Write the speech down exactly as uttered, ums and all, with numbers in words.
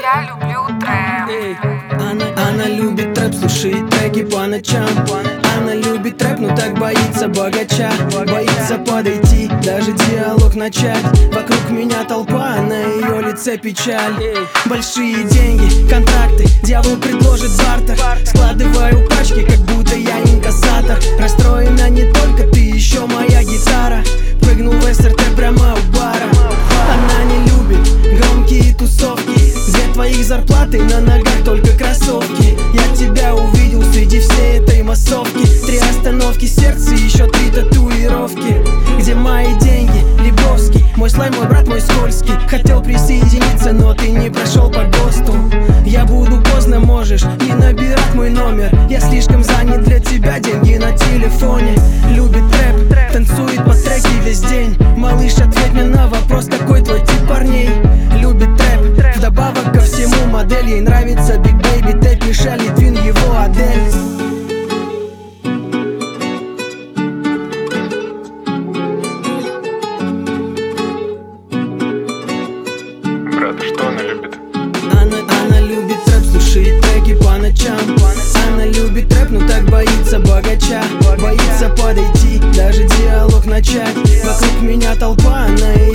я люблю трэп. Она, она любит трэп, слушает треки по ночам. Она любит трэп, но так боится богача. Боится подойти, даже диалог начать. Вокруг меня толпа, на ее лице печаль. Большие деньги, контракты, дьявол предложит бартер. Складываю пачки, как будто я инкассатор. Расстроена не только ты, еще моя гитара. Прыгнул в эс эр тэ прямо у бара. Она не любит громкие тусовки, где твоих зарплаты на ногах только кроссовки. Я тебя увидел среди всей этой массовки. Три остановки, сердце, еще три татуировки. Где мои деньги, Лебовский? Мой слайм, мой брат, мой скользкий. Хотел присоединиться, но ты не прошел по ГОСТу. Я буду поздно, можешь не набирать мой номер. Я слишком занят для тебя, деньги на телефоне. Любит трэп, танцует по треке весь день. Малыш, ответь мне на вопрос, какой твой тип парней. Любит трэп, вдобавок ко всему модель. Ей нравится Big Baby, Тэп, Мишель, Литвин, его Адель. Брат, что она любит? Она, она любит трэп, слушает треки по ночам. Она любит трэп, но так боится богача. Боится подойти, даже диалог начать. Вокруг меня толпа, на